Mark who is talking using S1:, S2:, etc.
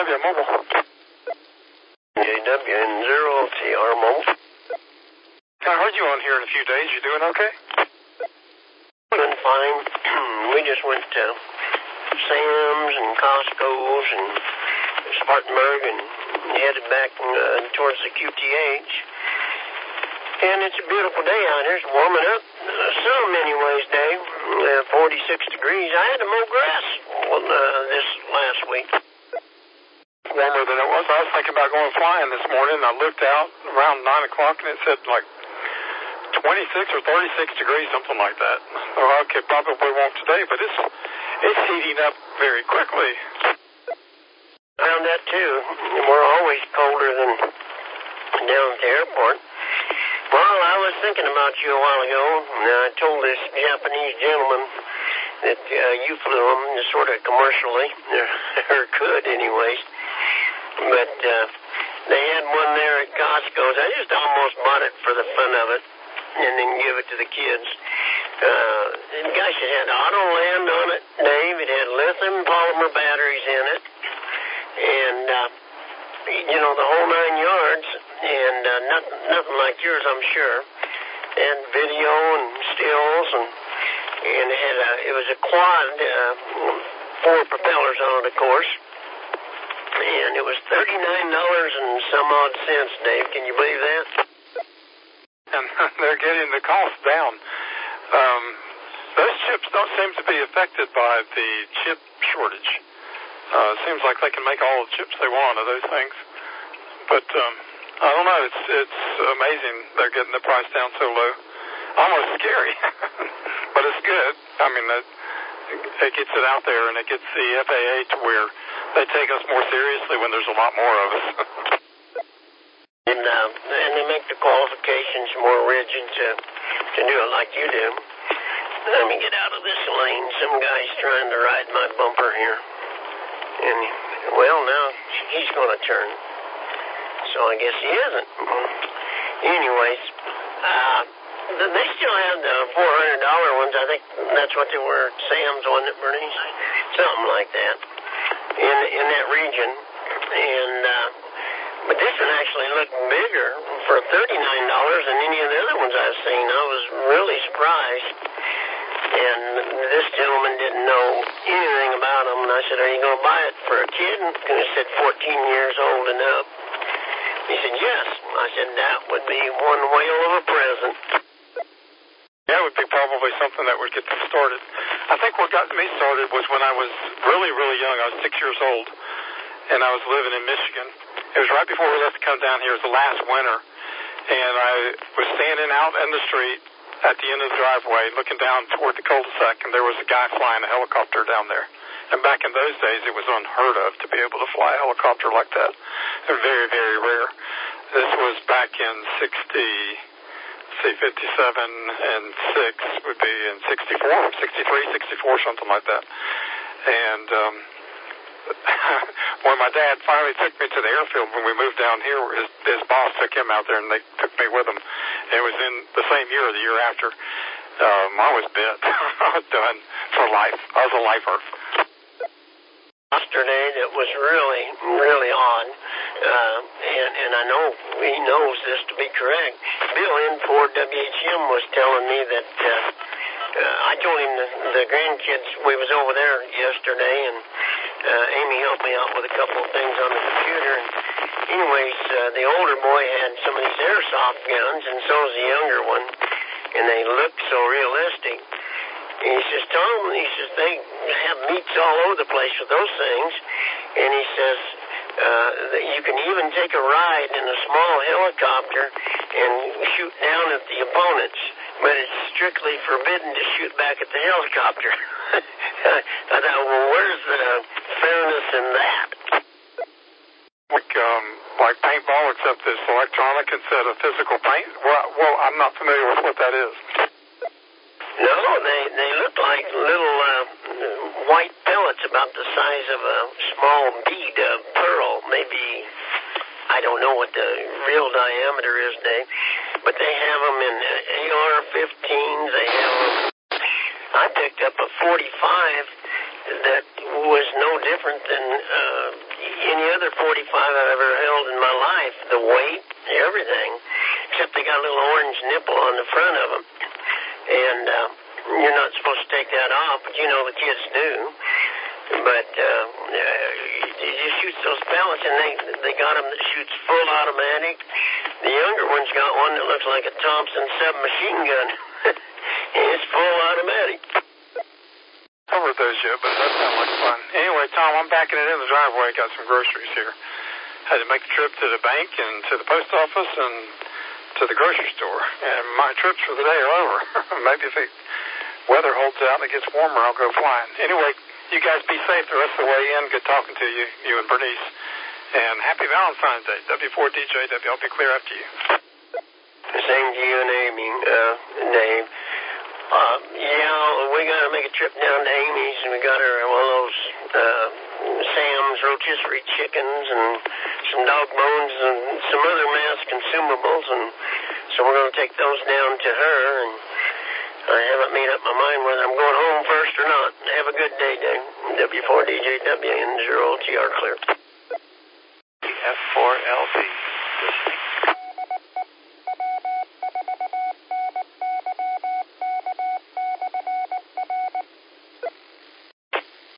S1: JW Mobile.
S2: JW0TR Mobile.
S1: I heard you on here in a few days. You doing okay?
S2: Doing fine. We just went to Sam's and Costco's and Spartanburg and headed back towards the QTH. And it's a beautiful day out here. It's warming up. Some anyways, Dave. 46 degrees. I had to mow grass this last week.
S1: Warmer than it was. I was thinking about going flying this morning. I looked out around 9 o'clock and it said like 26 or 36 degrees, something like that. Oh, okay, probably won't today, but it's heating up very quickly.
S2: Found that too. We're always colder than down at the airport. Well, I was thinking about you a while ago. I told this Japanese gentleman that you flew him sort of commercially, or could anyways. But they had one there at Costco's. I just almost bought it for the fun of it and then give it to the kids. Gosh, it had auto land on it, Dave. It had lithium polymer batteries in it. And, the whole 9 yards. And nothing like yours, I'm sure. And video and stills. And it was a quad, 4 propellers on it, of course. And it was $39 and some odd cents, Dave. Can you believe that?
S1: And they're getting the cost down. Those chips don't seem to be affected by the chip shortage. It seems like they can make all the chips they want of those things. But I don't know. It's amazing they're getting the price down so low. Almost scary. But it's good. I mean, it gets it out there, and it gets the FAA to where they take us more seriously when there's a lot more of us.
S2: And they make the qualifications more rigid to do it like you do. Let me get out of this lane. Some guy's trying to ride my bumper here. And, well, now he's going to turn. So I guess he isn't. Anyways, they still have the $400 ones. I think that's what they were at Sam's, wasn't it, Bernice? Something like that in that region. And but this one actually looked bigger for $39 than any of the other ones I've seen. I was really surprised. And this gentleman didn't know anything about them. And I said, "Are you going to buy it for a kid?" And he said, 14 years old and up. He said, "Yes." I said, "That would be one whale of a present."
S1: That would be probably something that would get them started. I think what got me started was when I was really, really young. I was 6 years old, and I was living in Michigan. It was right before we left to come down here. It was the last winter, and I was standing out in the street at the end of the driveway looking down toward the cul-de-sac, and there was a guy flying a helicopter down there. And back in those days, it was unheard of to be able to fly a helicopter like that. Very, very rare. This was back in 57 and 6 would be in 64, 63, 64, something like that. And when my dad finally took me to the airfield when we moved down here, his boss took him out there and they took me with him. And it was in the same year or the year after. I was bit. I was done for life. I was a lifer.
S2: Yesterday that was really, really odd. And I know he knows this to be correct. Bill in Ford WHM was telling me that I told him the grandkids, we was over there yesterday, and Amy helped me out with a couple of things on the computer. And anyways, the older boy had some of these airsoft guns, and so was the younger one, and they looked so realistic. And he says, "Tom," he says, "they have meets all over the place with those things." And he says, that you can even take a ride in a small helicopter and shoot down at the opponents, but it's strictly forbidden to shoot back at the helicopter. I thought, well, where's the fairness in that?
S1: Like paintball, except it's electronic instead of physical paint? Well, I'm not familiar with what that is.
S2: No, they look like little white pellets about the size of a small bead of pearl. Maybe, I don't know what the real diameter is, Dave, but they have them in AR-15s. They have them. I picked up a 45 that was no different than any other 45 I've ever held in my life. The weight, everything, except they got a little orange nipple on the front of them, and you're not supposed to take that off, but you know the kids do. But you just shoot those pellets, and they got them that shoots full automatic. The younger one's got one that looks like a Thompson submachine gun. It's full automatic.
S1: Covered those yet, but that sounds like fun. Anyway, Tom, I'm backing it in the driveway. Got some groceries here. Had to make the trip to the bank and to the post office and to the grocery store. And my trips for the day are over. Maybe if the weather holds out and it gets warmer, I'll go flying. Anyway, you guys be safe the rest of the way in. Good talking to you, you and Bernice. And happy Valentine's Day. W4DJ, I'll be clear after you.
S2: Same to you and Amy, Dave. Yeah, we got to make a trip down to Amy's, and we got her one of those Sam's rotisserie chickens and some dog bones and some other mass consumables, and so we're going to take those down to her, and I haven't made up my mind whether I'm going home first or not. Have a good day, Dave. W4DJW and 0TR clear.
S3: F4LP.